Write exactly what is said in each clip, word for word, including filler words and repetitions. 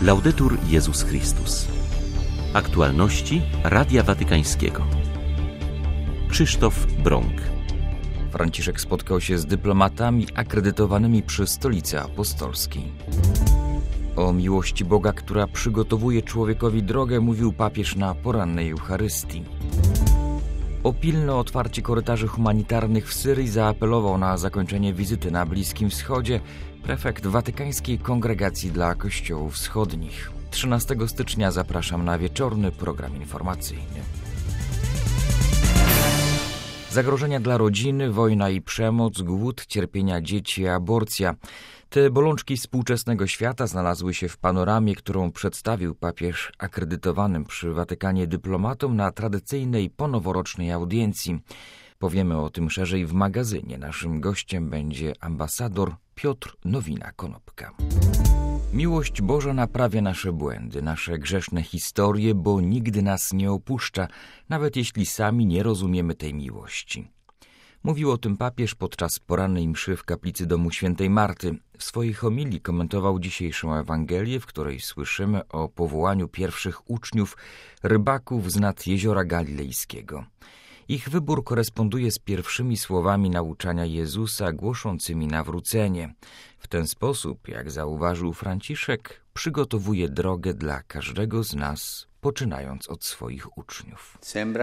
Laudetur Jezus Chrystus. Aktualności Radia Watykańskiego. Krzysztof Brąk. Franciszek spotkał się z dyplomatami akredytowanymi przy Stolicy Apostolskiej. O miłości Boga, która przygotowuje człowiekowi drogę, mówił papież na porannej Eucharystii. O pilne otwarcie korytarzy humanitarnych w Syrii zaapelował na zakończenie wizyty na Bliskim Wschodzie prefekt Watykańskiej Kongregacji dla Kościołów Wschodnich. trzynastego stycznia zapraszam na wieczorny program informacyjny. Zagrożenia dla rodziny, wojna i przemoc, głód, cierpienia dzieci, aborcja. Te bolączki współczesnego świata znalazły się w panoramie, którą przedstawił papież akredytowanym przy Watykanie dyplomatom na tradycyjnej ponoworocznej audiencji. Powiemy o tym szerzej w magazynie. Naszym gościem będzie ambasador Piotr Nowina-Konopka. Miłość Boża naprawia nasze błędy, nasze grzeszne historie, bo nigdy nas nie opuszcza, nawet jeśli sami nie rozumiemy tej miłości. Mówił o tym papież podczas porannej mszy w kaplicy domu świętej Marty. W swojej homilii komentował dzisiejszą Ewangelię, w której słyszymy o powołaniu pierwszych uczniów, rybaków z nad jeziora Galilejskiego. Ich wybór koresponduje z pierwszymi słowami nauczania Jezusa głoszącymi nawrócenie. W ten sposób, jak zauważył Franciszek, przygotowuje drogę dla każdego z nas, poczynając od swoich uczniów.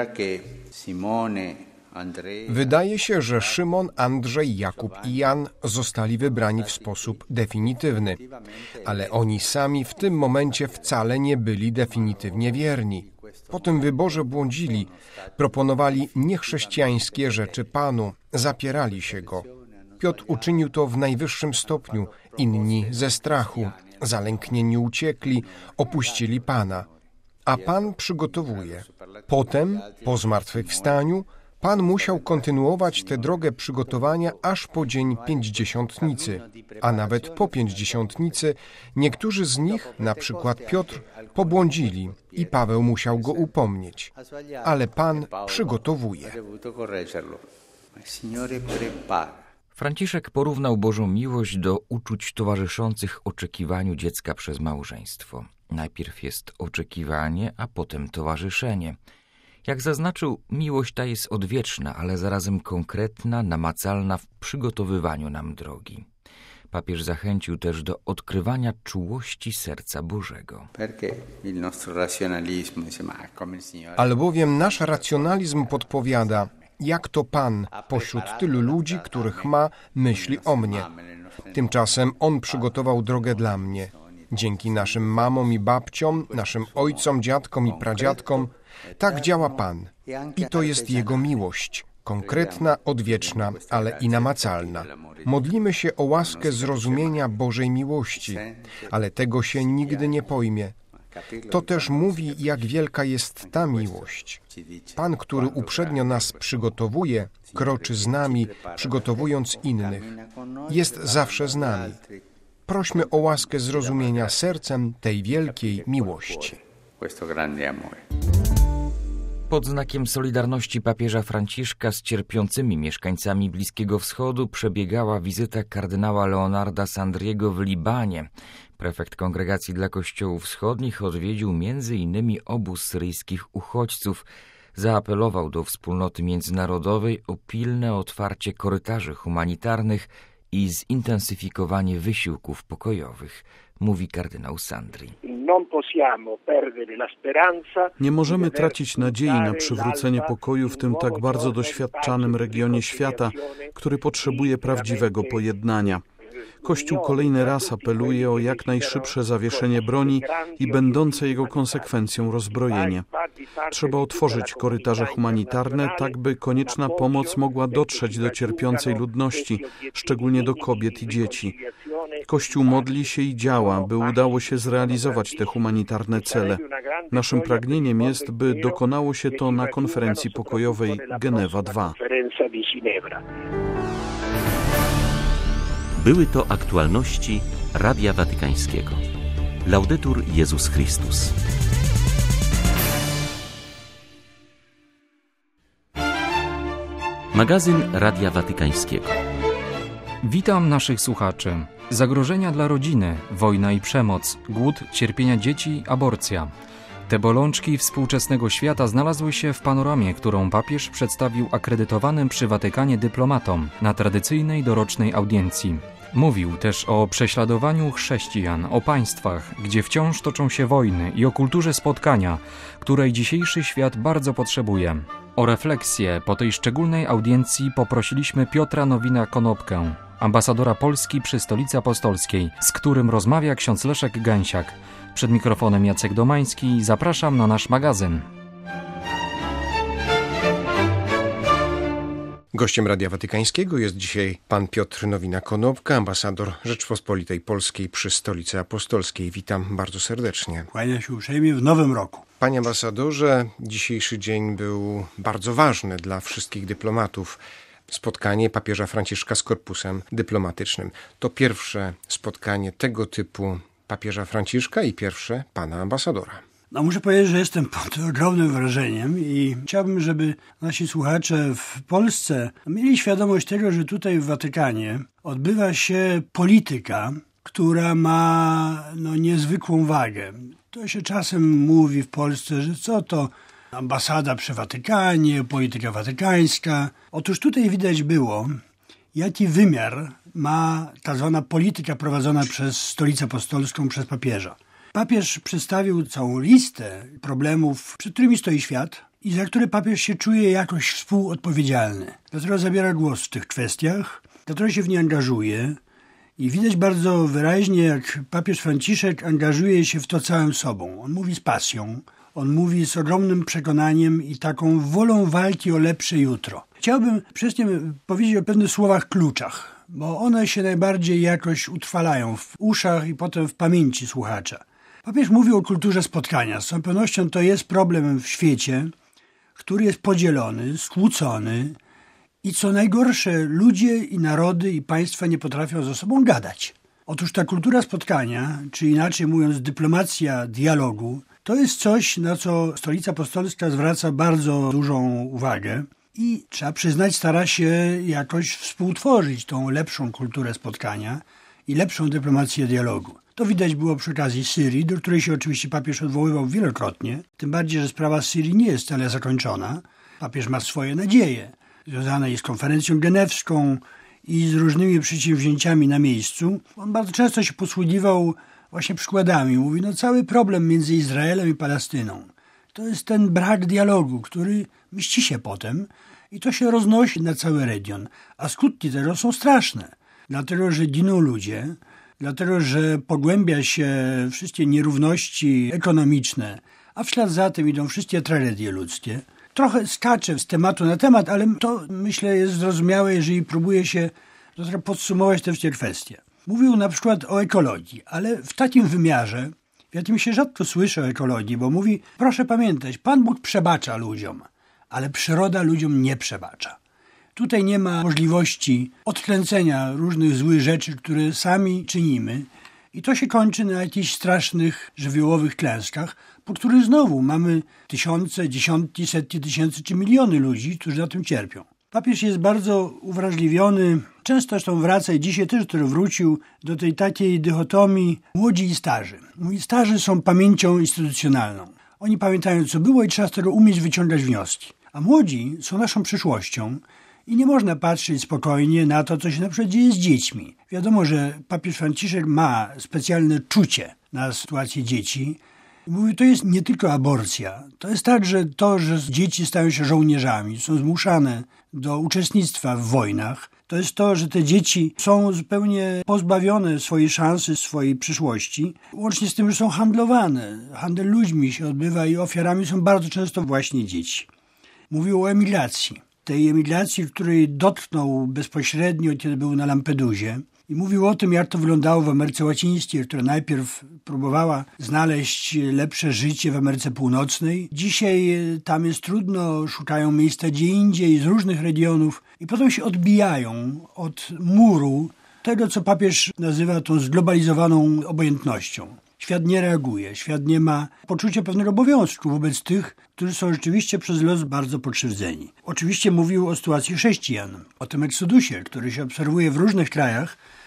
Wydaje się, że Szymon, Andrzej, Jakub i Jan zostali wybrani w sposób definitywny, ale oni sami w tym momencie wcale nie byli definitywnie wierni. Po tym wyborze błądzili, proponowali niechrześcijańskie rzeczy Panu, zapierali się Go. Piotr uczynił to w najwyższym stopniu, inni ze strachu, zalęknieni uciekli, opuścili Pana. A Pan przygotowuje. Potem, po zmartwychwstaniu, Pan musiał kontynuować tę drogę przygotowania aż po dzień pięćdziesiątnicy, a nawet po pięćdziesiątnicy niektórzy z nich, na przykład Piotr, pobłądzili i Paweł musiał go upomnieć. Ale Pan przygotowuje. Franciszek porównał Bożą miłość do uczuć towarzyszących oczekiwaniu dziecka przez małżeństwo. Najpierw jest oczekiwanie, a potem towarzyszenie. Jak zaznaczył, miłość ta jest odwieczna, ale zarazem konkretna, namacalna w przygotowywaniu nam drogi. Papież zachęcił też do odkrywania czułości serca Bożego. Albowiem nasz racjonalizm podpowiada, jak to Pan pośród tylu ludzi, których ma, myśli o mnie. Tymczasem On przygotował drogę dla mnie. Dzięki naszym mamom i babciom, naszym ojcom, dziadkom i pradziadkom, tak działa Pan. I to jest Jego miłość, konkretna, odwieczna, ale i namacalna. Modlimy się o łaskę zrozumienia Bożej miłości, ale tego się nigdy nie pojmie. To też mówi, jak wielka jest ta miłość. Pan, który uprzednio nas przygotowuje, kroczy z nami, przygotowując innych. Jest zawsze z nami. Prośmy o łaskę zrozumienia sercem tej wielkiej miłości. Pod znakiem solidarności papieża Franciszka z cierpiącymi mieszkańcami Bliskiego Wschodu przebiegała wizyta kardynała Leonarda Sandriego w Libanie. Prefekt Kongregacji dla Kościołów Wschodnich odwiedził między innymi obóz syryjskich uchodźców. Zaapelował do wspólnoty międzynarodowej o pilne otwarcie korytarzy humanitarnych i zintensyfikowanie wysiłków pokojowych, mówi kardynał Sandri. Nie możemy tracić nadziei na przywrócenie pokoju w tym tak bardzo doświadczanym regionie świata, który potrzebuje prawdziwego pojednania. Kościół kolejny raz apeluje o jak najszybsze zawieszenie broni i będące jego konsekwencją rozbrojenie. Trzeba otworzyć korytarze humanitarne, tak by konieczna pomoc mogła dotrzeć do cierpiącej ludności, szczególnie do kobiet i dzieci. Kościół modli się i działa, by udało się zrealizować te humanitarne cele. Naszym pragnieniem jest, by dokonało się to na konferencji pokojowej Genewa dwa. Były to aktualności Radia Watykańskiego. Laudetur Jezus Chrystus. Magazyn Radia Watykańskiego. Witam naszych słuchaczy. Zagrożenia dla rodziny, wojna i przemoc, głód, cierpienia dzieci, aborcja. Te bolączki współczesnego świata znalazły się w panoramie, którą papież przedstawił akredytowanym przy Watykanie dyplomatom na tradycyjnej dorocznej audiencji. Mówił też o prześladowaniu chrześcijan, o państwach, gdzie wciąż toczą się wojny i o kulturze spotkania, której dzisiejszy świat bardzo potrzebuje. O refleksję po tej szczególnej audiencji poprosiliśmy Piotra Nowina-Konopkę, ambasadora Polski przy Stolicy Apostolskiej, z którym rozmawia ksiądz Leszek Gęsiak. Przed mikrofonem Jacek Domański. Zapraszam na nasz magazyn. Gościem Radia Watykańskiego jest dzisiaj pan Piotr Nowina-Konopka, ambasador Rzeczpospolitej Polskiej przy Stolicy Apostolskiej. Witam bardzo serdecznie. Kłaniam się uprzejmie w nowym roku. Panie ambasadorze, dzisiejszy dzień był bardzo ważny dla wszystkich dyplomatów. Spotkanie papieża Franciszka z korpusem dyplomatycznym. To pierwsze spotkanie tego typu papieża Franciszka i pierwsze pana ambasadora. No muszę powiedzieć, że jestem pod ogromnym wrażeniem i chciałbym, żeby nasi słuchacze w Polsce mieli świadomość tego, że tutaj w Watykanie odbywa się polityka, która ma no, niezwykłą wagę. To się czasem mówi w Polsce, że co to ambasada przy Watykanie, polityka watykańska. Otóż tutaj widać było, jaki wymiar ma ta zwana polityka prowadzona przez Stolicę Apostolską, przez papieża. Papież przedstawił całą listę problemów, przed którymi stoi świat i za które papież się czuje jakoś współodpowiedzialny. Dlatego zabiera głos w tych kwestiach, dlatego się w nie angażuje i widać bardzo wyraźnie, jak papież Franciszek angażuje się w to całym sobą. On mówi z pasją, on mówi z ogromnym przekonaniem i taką wolą walki o lepsze jutro. Chciałbym przede wszystkim powiedzieć o pewnych słowach kluczach, bo one się najbardziej jakoś utrwalają w uszach i potem w pamięci słuchacza. Papież mówił o kulturze spotkania. Z całą pewnością to jest problem w świecie, który jest podzielony, skłócony i co najgorsze, ludzie i narody i państwa nie potrafią ze sobą gadać. Otóż ta kultura spotkania, czy inaczej mówiąc dyplomacja dialogu, to jest coś, na co Stolica Apostolska zwraca bardzo dużą uwagę i trzeba przyznać, stara się jakoś współtworzyć tą lepszą kulturę spotkania i lepszą dyplomację dialogu. To widać było przy okazji Syrii, do której się oczywiście papież odwoływał wielokrotnie, tym bardziej, że sprawa Syrii nie jest wcale zakończona. Papież ma swoje nadzieje, związane i z konferencją genewską i z różnymi przedsięwzięciami na miejscu. On bardzo często się posługiwał właśnie przykładami. Mówi, no cały problem między Izraelem i Palestyną to jest ten brak dialogu, który mści się potem i to się roznosi na cały region. A skutki tego są straszne, dlatego że giną ludzie, dlatego że pogłębia się wszystkie nierówności ekonomiczne, a w ślad za tym idą wszystkie tragedie ludzkie. Trochę skaczę z tematu na temat, ale to myślę jest zrozumiałe, jeżeli próbuje się podsumować te wszystkie kwestie. Mówił na przykład o ekologii, ale w takim wymiarze, w jakim się rzadko słyszy o ekologii, bo mówi, proszę pamiętać, Pan Bóg przebacza ludziom, ale przyroda ludziom nie przebacza. Tutaj nie ma możliwości odkręcenia różnych złych rzeczy, które sami czynimy i to się kończy na jakichś strasznych żywiołowych klęskach, po których znowu mamy tysiące, dziesiątki, setki tysięcy czy miliony ludzi, którzy na tym cierpią. Papież jest bardzo uwrażliwiony, często zresztą wraca i dzisiaj też, który wrócił do tej takiej dychotomii młodzi i starzy. Mówi, starzy są pamięcią instytucjonalną. Oni pamiętają, co było i trzeba z tego umieć wyciągać wnioski. A młodzi są naszą przyszłością i nie można patrzeć spokojnie na to, co się na przykład dzieje z dziećmi. Wiadomo, że papież Franciszek ma specjalne czucie na sytuację dzieci. Mówi, to jest nie tylko aborcja. To jest także to, że dzieci stają się żołnierzami, są zmuszane do uczestnictwa w wojnach. To jest to, że te dzieci są zupełnie pozbawione swojej szansy, swojej przyszłości. Łącznie z tym, że są handlowane. Handel ludźmi się odbywa i ofiarami są bardzo często właśnie dzieci. Mówił o emigracji. Tej emigracji, której dotknął bezpośrednio, kiedy był na Lampedusie. I mówił o tym, jak to wyglądało w Ameryce Łacińskiej, która najpierw próbowała znaleźć lepsze życie w Ameryce Północnej. Dzisiaj tam jest trudno, szukają miejsca gdzie indziej, z różnych regionów i potem się odbijają od muru tego, co papież nazywa tą zglobalizowaną obojętnością. Świat nie reaguje, świat nie ma poczucia pewnego obowiązku wobec tych, którzy są rzeczywiście przez los bardzo pokrzywdzeni. Oczywiście mówił o sytuacji chrześcijan, o tym eksodusie, który się obserwuje w różnych krajach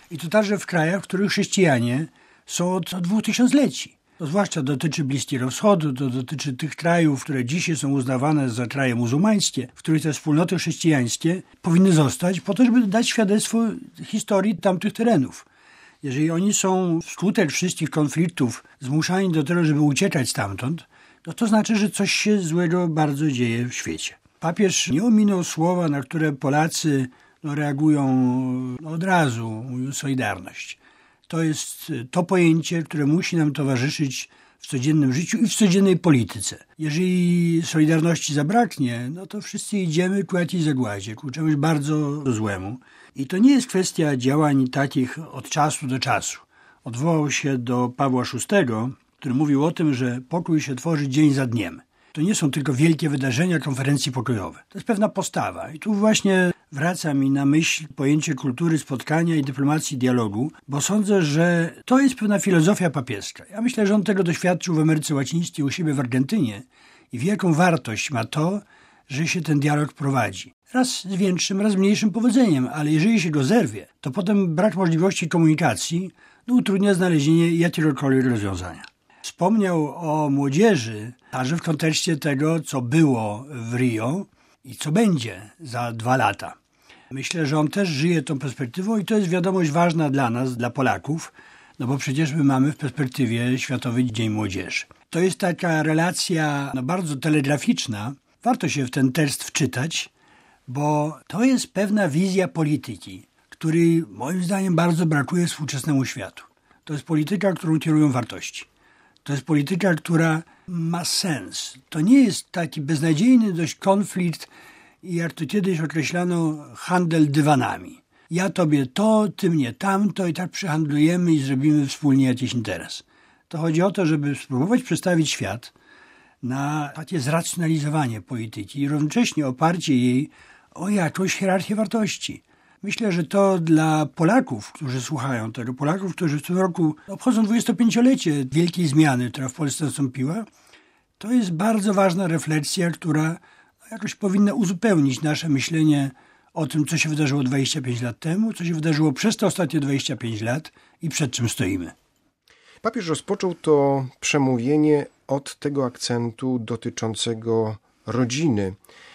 I to także w krajach, w których chrześcijanie są od, od dwóch tysiącleci. To zwłaszcza dotyczy Bliskiego Wschodu, to dotyczy tych krajów, które dzisiaj są uznawane za kraje muzułmańskie, w których te wspólnoty chrześcijańskie powinny zostać po to, żeby dać świadectwo historii tamtych terenów. Jeżeli oni są wskutek wszystkich konfliktów zmuszani do tego, żeby uciekać stamtąd, no to znaczy, że coś się złego bardzo dzieje w świecie. Papież nie ominął słowa, na które Polacy no, reagują od razu, mówią solidarność. To jest to pojęcie, które musi nam towarzyszyć w codziennym życiu i w codziennej polityce. Jeżeli solidarności zabraknie, no to wszyscy idziemy ku jakiejś zagładzie, ku czemuś bardzo złemu. I to nie jest kwestia działań takich od czasu do czasu. Odwołał się do Pawła szóstego, który mówił o tym, że pokój się tworzy dzień za dniem. To nie są tylko wielkie wydarzenia, konferencje pokojowe. To jest pewna postawa. I tu właśnie wraca mi na myśl pojęcie kultury spotkania i dyplomacji dialogu, bo sądzę, że to jest pewna filozofia papieska. Ja myślę, że on tego doświadczył w Ameryce Łacińskiej u siebie w Argentynie i wielką wartość ma to, że się ten dialog prowadzi. Raz z większym, raz z mniejszym powodzeniem, ale jeżeli się go zerwie, to potem brak możliwości komunikacji no, utrudnia znalezienie jakiegokolwiek rozwiązania. Wspomniał o młodzieży, także w kontekście tego, co było w Rio i co będzie za dwa lata. Myślę, że on też żyje tą perspektywą i to jest wiadomość ważna dla nas, dla Polaków, no bo przecież my mamy w perspektywie Światowy Dzień Młodzieży. To jest taka relacja no, bardzo telegraficzna. Warto się w ten tekst wczytać, bo to jest pewna wizja polityki, której moim zdaniem bardzo brakuje współczesnemu światu. To jest polityka, którą kierują wartości. To jest polityka, która ma sens. To nie jest taki beznadziejny dość konflikt, jak to kiedyś określano, handel dywanami. Ja tobie to, ty mnie tamto i tak przyhandlujemy i zrobimy wspólnie jakiś interes. To chodzi o to, żeby spróbować przedstawić świat na takie zracjonalizowanie polityki i równocześnie oparcie jej o jakąś hierarchię wartości. Myślę, że to dla Polaków, którzy słuchają tego, Polaków, którzy w tym roku obchodzą dwudziestopięciolecie wielkiej zmiany, która w Polsce nastąpiła, to jest bardzo ważna refleksja, która jakoś powinna uzupełnić nasze myślenie o tym, co się wydarzyło dwadzieścia pięć lat temu, co się wydarzyło przez te ostatnie dwadzieścia pięć lat i przed czym stoimy. Papież rozpoczął to przemówienie od tego akcentu dotyczącego rodziny,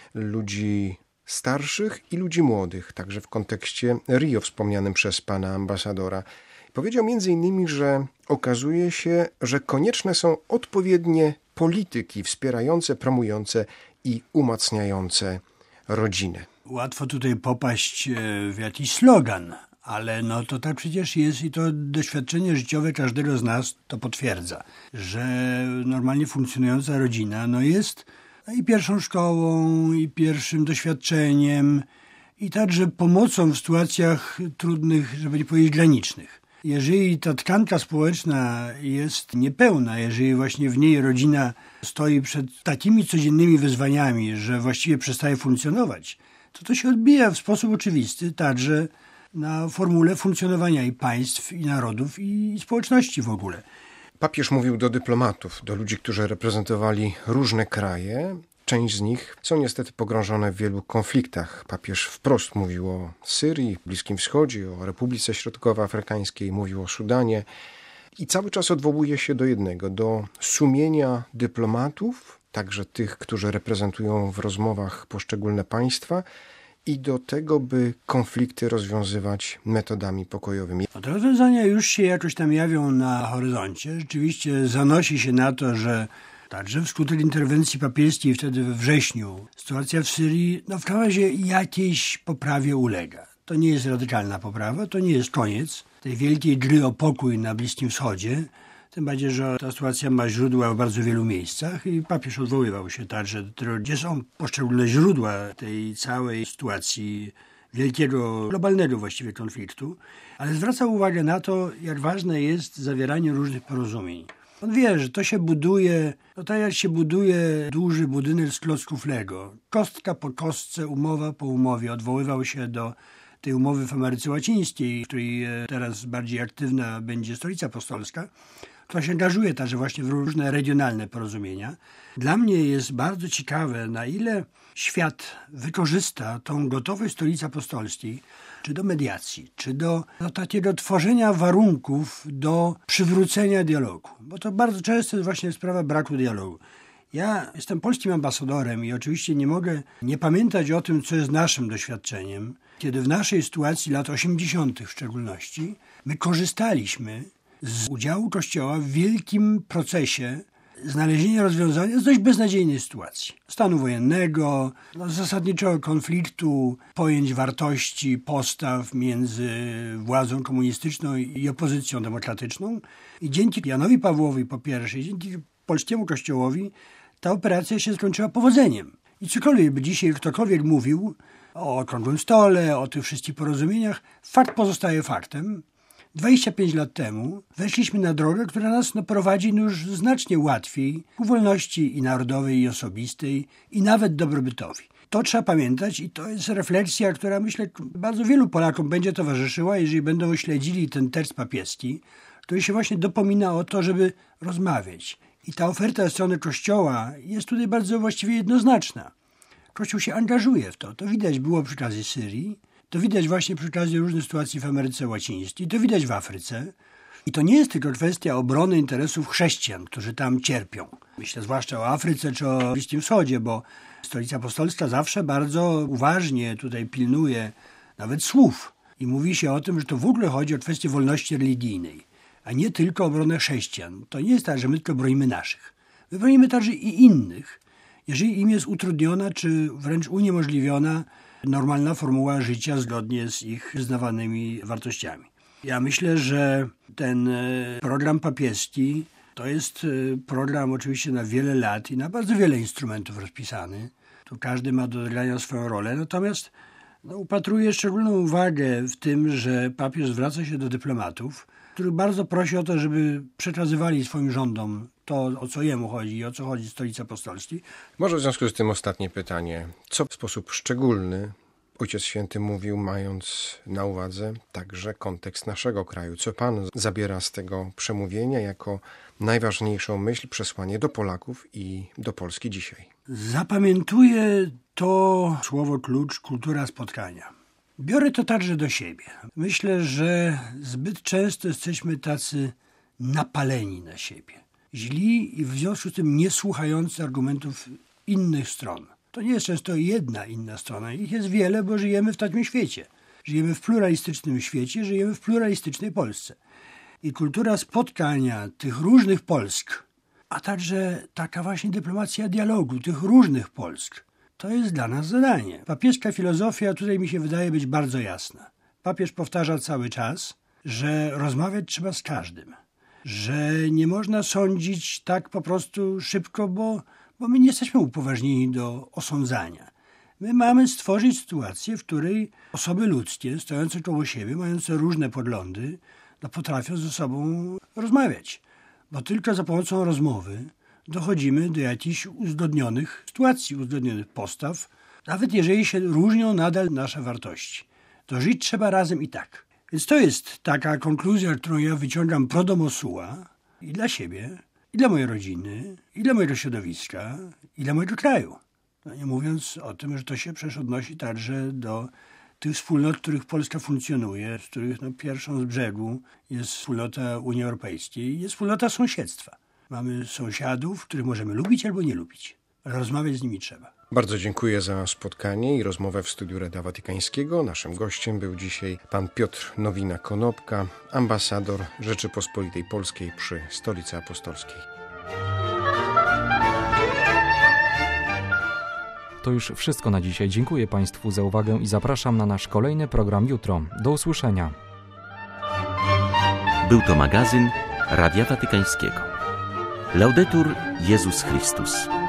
ludzi starszych i ludzi młodych, także w kontekście Rio wspomnianym przez pana ambasadora. Powiedział między innymi, że okazuje się, że konieczne są odpowiednie polityki wspierające, promujące i umacniające rodzinę. Łatwo tutaj popaść w jakiś slogan, ale no to tak przecież jest i to doświadczenie życiowe każdego z nas to potwierdza, że normalnie funkcjonująca rodzina no jest i pierwszą szkołą, i pierwszym doświadczeniem, i także pomocą w sytuacjach trudnych, żeby nie powiedzieć granicznych. Jeżeli ta tkanka społeczna jest niepełna, jeżeli właśnie w niej rodzina stoi przed takimi codziennymi wyzwaniami, że właściwie przestaje funkcjonować, to to się odbija w sposób oczywisty także na formule funkcjonowania i państw, i narodów, i społeczności w ogóle. Papież mówił do dyplomatów, do ludzi, którzy reprezentowali różne kraje. Część z nich są niestety pogrążone w wielu konfliktach. Papież wprost mówił o Syrii, Bliskim Wschodzie, o Republice Środkowoafrykańskiej, mówił o Sudanie. I cały czas odwołuje się do jednego, do sumienia dyplomatów, także tych, którzy reprezentują w rozmowach poszczególne państwa, i do tego, by konflikty rozwiązywać metodami pokojowymi. Te rozwiązania już się jakoś tam jawią na horyzoncie. Rzeczywiście zanosi się na to, że także wskutek interwencji papieskiej wtedy we wrześniu sytuacja w Syrii no w każdym razie jakiejś poprawie ulega. To nie jest radykalna poprawa, to nie jest koniec tej wielkiej gry o pokój na Bliskim Wschodzie. Tym bardziej, że ta sytuacja ma źródła w bardzo wielu miejscach i papież odwoływał się także do tego, gdzie są poszczególne źródła tej całej sytuacji wielkiego, globalnego właściwie konfliktu, ale zwracał uwagę na to, jak ważne jest zawieranie różnych porozumień. On wie, że to się buduje, no tak jak się buduje duży budynek z klocków Lego. Kostka po kostce, umowa po umowie. Odwoływał się do tej umowy w Ameryce Łacińskiej, w której teraz bardziej aktywna będzie Stolica Apostolska, która się angażuje także właśnie w różne regionalne porozumienia. Dla mnie jest bardzo ciekawe, na ile świat wykorzysta tą gotowość Stolicy Apostolskiej, czy do mediacji, czy do, do takiego tworzenia warunków do przywrócenia dialogu. Bo to bardzo często jest właśnie sprawa braku dialogu. Ja jestem polskim ambasadorem i oczywiście nie mogę nie pamiętać o tym, co jest naszym doświadczeniem, kiedy w naszej sytuacji lat osiemdziesiątych w szczególności my korzystaliśmy z udziału Kościoła w wielkim procesie znalezienia rozwiązania z dość beznadziejnej sytuacji. Stanu wojennego, no, zasadniczego konfliktu, pojęć wartości, postaw między władzą komunistyczną i opozycją demokratyczną. I dzięki Janowi Pawłowi po pierwsze, dzięki polskiemu Kościołowi ta operacja się skończyła powodzeniem. I cokolwiek by dzisiaj ktokolwiek mówił o okrągłym stole, o tych wszystkich porozumieniach, fakt pozostaje faktem. dwadzieścia pięć lat temu weszliśmy na drogę, która nas no, prowadzi no, już znacznie łatwiej ku wolności i narodowej, i osobistej, i nawet dobrobytowi. To trzeba pamiętać i to jest refleksja, która myślę bardzo wielu Polakom będzie towarzyszyła, jeżeli będą śledzili ten tekst papieski, który się właśnie dopomina o to, żeby rozmawiać. I ta oferta ze strony Kościoła jest tutaj bardzo właściwie jednoznaczna. Kościół się angażuje w to. To widać było przy okazji Syrii, to widać właśnie przy okazji różnych sytuacji w Ameryce Łacińskiej, to widać w Afryce. I to nie jest tylko kwestia obrony interesów chrześcijan, którzy tam cierpią. Myślę zwłaszcza o Afryce czy o Bliskim Wschodzie, bo Stolica Apostolska zawsze bardzo uważnie tutaj pilnuje nawet słów. I mówi się o tym, że to w ogóle chodzi o kwestię wolności religijnej, a nie tylko obronę chrześcijan. To nie jest tak, że my tylko bronimy naszych. My bronimy także i innych, jeżeli im jest utrudniona czy wręcz uniemożliwiona normalna formuła życia zgodnie z ich wyznawanymi wartościami. Ja myślę, że ten program papieski to jest program oczywiście na wiele lat i na bardzo wiele instrumentów rozpisany. Tu każdy ma do odegrania swoją rolę, natomiast no, upatruję szczególną uwagę w tym, że papież zwraca się do dyplomatów, których bardzo prosi o to, żeby przekazywali swoim rządom to, o co jemu chodzi i o co chodzi w Stolicy Apostolskiej. Może w związku z tym ostatnie pytanie. Co w sposób szczególny Ojciec Święty mówił, mając na uwadze także kontekst naszego kraju? Co Pan zabiera z tego przemówienia jako najważniejszą myśl, przesłanie do Polaków i do Polski dzisiaj? Zapamiętuję to słowo klucz, kultura spotkania. Biorę to także do siebie. Myślę, że zbyt często jesteśmy tacy napaleni na siebie. Źli i w związku z tym niesłuchający argumentów innych stron. To nie jest często jedna inna strona. Ich jest wiele, bo żyjemy w takim świecie. Żyjemy w pluralistycznym świecie, żyjemy w pluralistycznej Polsce. I kultura spotkania tych różnych Polsk, a także taka właśnie dyplomacja dialogu tych różnych Polsk, to jest dla nas zadanie. Papieska filozofia tutaj mi się wydaje być bardzo jasna. Papież powtarza cały czas, że rozmawiać trzeba z każdym. Że nie można sądzić tak po prostu szybko, bo, bo my nie jesteśmy upoważnieni do osądzania. My mamy stworzyć sytuację, w której osoby ludzkie, stojące koło siebie, mające różne poglądy, no potrafią ze sobą rozmawiać. Bo tylko za pomocą rozmowy dochodzimy do jakichś uzgodnionych sytuacji, uzgodnionych postaw, nawet jeżeli się różnią nadal nasze wartości. To żyć trzeba razem i tak. Więc to jest taka konkluzja, którą ja wyciągam pro domo sua i dla siebie, i dla mojej rodziny, i dla mojego środowiska, i dla mojego kraju. No nie mówiąc o tym, że to się przecież odnosi także do tych wspólnot, w których Polska funkcjonuje, z których no, pierwszą z brzegu jest wspólnota Unii Europejskiej, jest wspólnota sąsiedztwa. Mamy sąsiadów, których możemy lubić albo nie lubić, ale rozmawiać z nimi trzeba. Bardzo dziękuję za spotkanie i rozmowę w studiu Radia Watykańskiego. Naszym gościem był dzisiaj pan Piotr Nowina-Konopka, ambasador Rzeczypospolitej Polskiej przy Stolicy Apostolskiej. To już wszystko na dzisiaj. Dziękuję Państwu za uwagę i zapraszam na nasz kolejny program jutro. Do usłyszenia. Był to magazyn Radia Watykańskiego. Laudetur Jezus Chrystus.